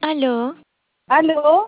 Aló, ¿Aló?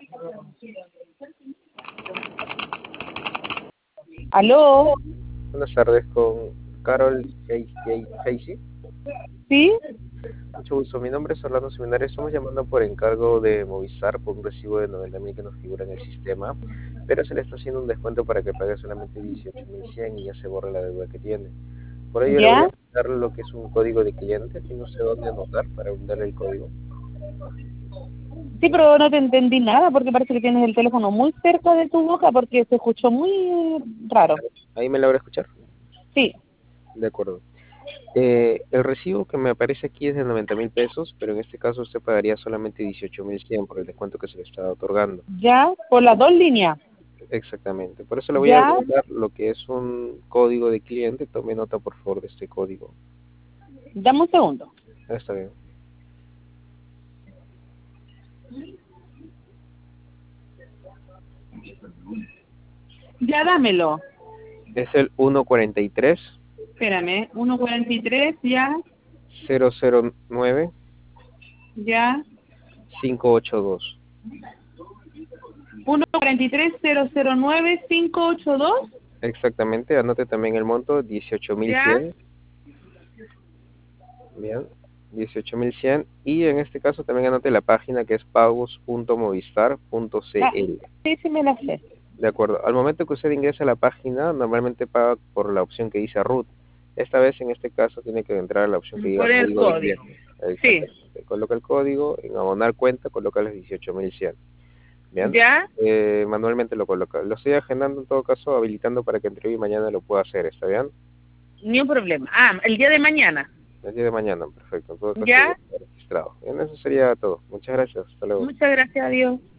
¿Aló? Buenas tardes, con Carol Casey. ¿Sí? Mucho gusto, mi nombre es Orlando Seminario. Estamos llamando por encargo de Movistar por un recibo de 90.000 que nos figura en el sistema, pero se le está haciendo un descuento para que pague solamente 18.100 y ya se borre la deuda que tiene. Por ello le voy ¿Ya? a dar lo que es un código de cliente, que no sé dónde anotar para darle el código. Sí, pero no te entendí nada porque parece que tienes el teléfono muy cerca de tu boca porque se escuchó muy raro. ¿Ahí me logra escuchar? Sí. De acuerdo. El recibo que me aparece aquí es de 90.000 pesos, pero en este caso usted pagaría solamente 18.100 por el descuento que se le está otorgando. ¿Ya? Por las dos líneas. Exactamente. Por eso le voy a ¿Ya? brindar lo que es un código de cliente. Tome nota, por favor, de este código. Dame un segundo. Está bien. Ya dámelo. Es el 143 Espérame. 143, ya, 009 ya. 582. 143-009-582. Exactamente. Anote también el monto, Ya. 18.100. Bien. 18.100. Y en este caso también anote la página que es Ah, pagos.movistar.cl. sí, sí me la sé. De acuerdo. Al momento que usted ingresa a la página, normalmente paga por la opción que dice root. Esta vez, en este caso, tiene que entrar a la opción que diga Por el código de código. cliente. Sí. Exactamente. Coloca el código, en abonar cuenta, coloca los 18.100. Bien. ¿Ya? Manualmente lo coloca. Lo estoy agendando en todo caso, habilitando para que entre hoy y mañana lo pueda hacer. ¿Está bien? Ni un problema. Ah, el día de mañana. El día de mañana, perfecto. En todo caso, ya ¿Ya? está registrado. Bien, eso sería todo. Muchas gracias. Hasta luego. Muchas gracias a Dios.